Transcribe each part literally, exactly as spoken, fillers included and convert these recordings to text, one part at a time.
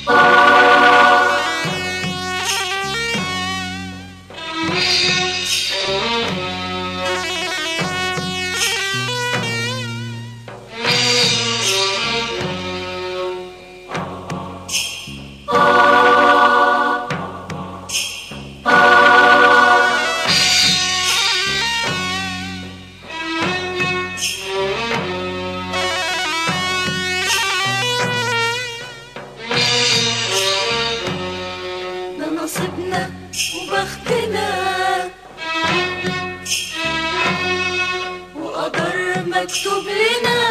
نصيبنا وبختنا وقدر مكتوب لنا،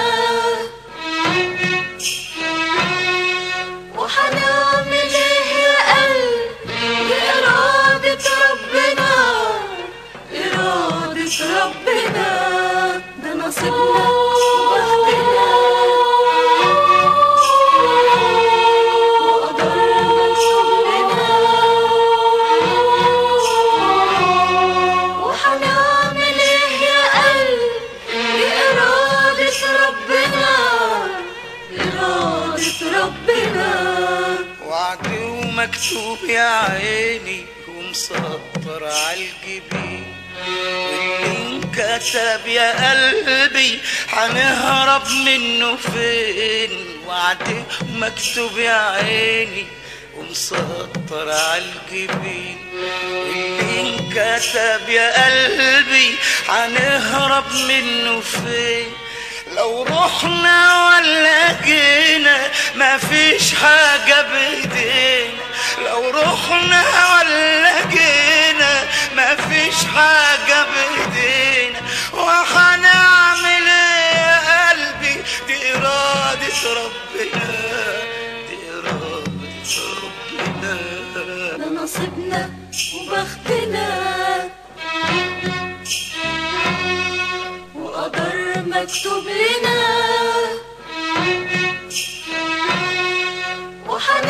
وحنعمل ايه يا قلب بإرادة ربنا، إرادة ربنا. ده نصيبنا وبختنا ربنا. وعد ومكتوب يا عيني ومسطر عالجبين، واللي انكتب يا قلبي هنهرب منه فين؟ وعد ومكتوب يا عيني ومسطر عالجبين، واللي انكتب يا قلبي هنهرب منه فين؟ لو رحنا ولا جينا مفيش حاجة بايدينا، لو رحنا ولا جينا مفيش حاجة بايدينا. وهنعمل ايه يا قلبي؟ دي إرادة ربنا، دي إرادة ربنا. ده نصيبنا وبختنا وقدر مكتوب لنا، وحنعمل